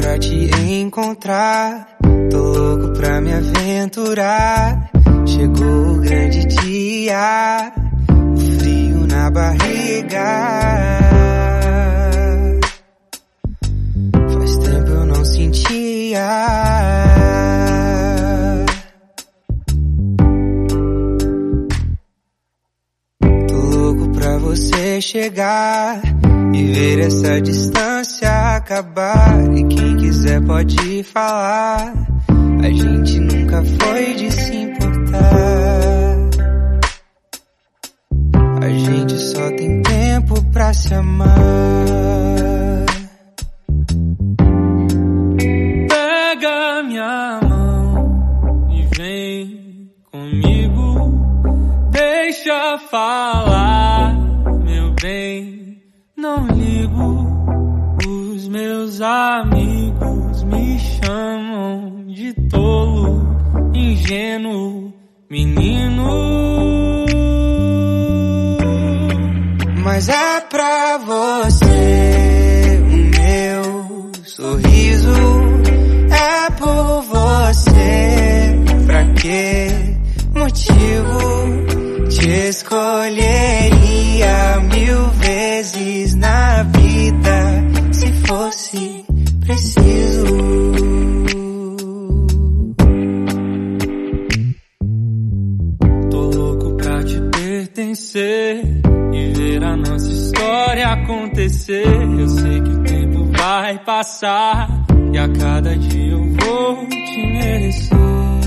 pra te encontrar, tô louco pra me aventurar. Chegou o grande dia, o frio na barriga. Faz tempo eu não sentia. Tô louco pra você chegar e ver essa distância acabar. E quem quiser pode falar, a gente nunca foi de se importar. A gente só tem tempo pra se amar. Pega minha mão e vem comigo. Deixa falar, meu bem, não ligo. Os meus amigos me chamam de tolo, ingênuo, menino. Mas é pra você o meu sorriso, é por você. Pra que motivo te escolheria 1000 vezes na vida, se fosse preciso. Tô louco pra te pertencer e ver a nossa história acontecer. Eu sei que o tempo vai passar e a cada dia eu vou te merecer.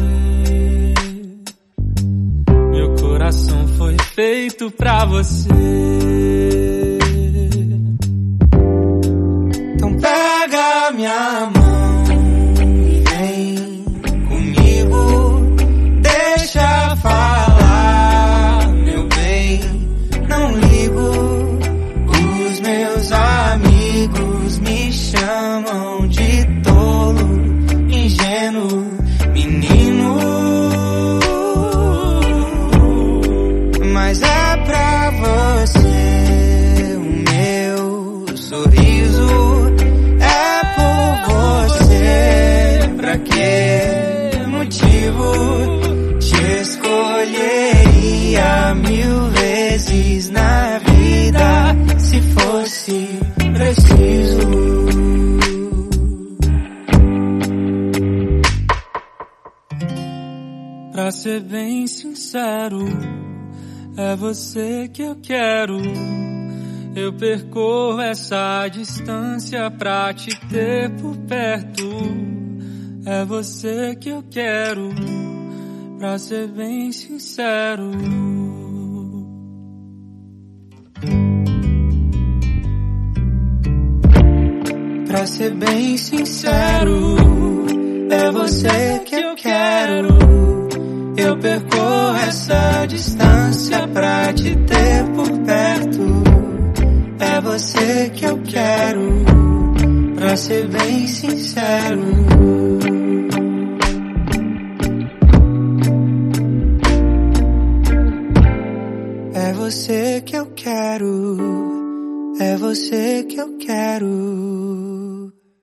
Meu coração foi feito pra você. Então pega minha mão e vem comigo. Deixa falar, meu bem, não ligo. Os meus amigos me chamam de tolo, ingênuo, menino. Mas é pra você o meu sorriso, é por você. Pra que motivo te escolheria 1000 vezes na vida, se fosse preciso. Pra ser bem sincero, é você que eu quero. Eu percorro essa distância pra te ter por perto. É você que eu quero, pra ser bem sincero. Pra ser bem sincero, é você que eu quero. Eu percorro essa distância pra te ter por perto. É você que eu quero, pra ser bem sincero. É você que eu quero, é você que eu quero.